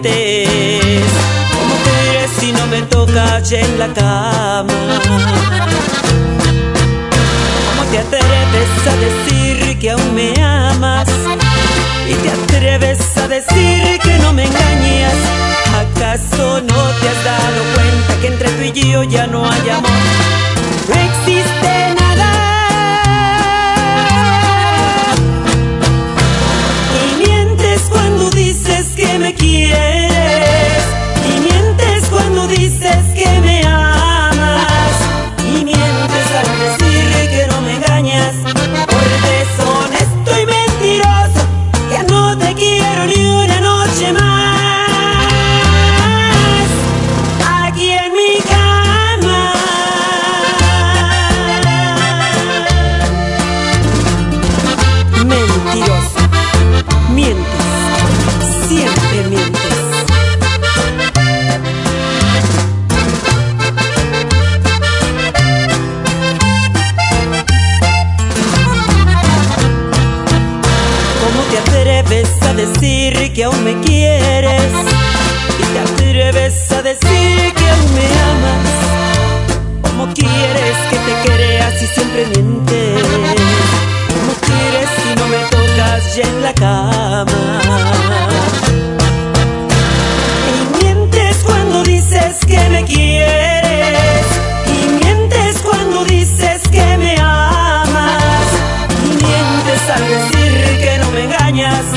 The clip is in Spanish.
mientes. ¿Cómo crees si no me tocas ya en la cama? ¿Cómo te atreves a decir que aún me amas? Y te atreves a decir que no me engañas. ¿Acaso no te has dado cuenta que entre tú y yo ya no hay amor? No existe nada. Y mientes cuando dices que me quieres. Y mientes cuando dices que me amas. Y mientes al decir que no me engañas. Por deshonesto y mentiroso, ya no te quiero ni una noche más. Aquí en mi cama. Mentiroso, mientes, siempre mientes. ¿Cómo te atreves a decir que aún me quieres? Y te atreves a decir que aún me amas. ¿Cómo quieres que te crea si siempre mientes? ¿Cómo quieres si no me tocas ya en la cama? Y mientes cuando dices que me quieres. Y mientes cuando dices que me amas. Y mientes al decir que no me engañas.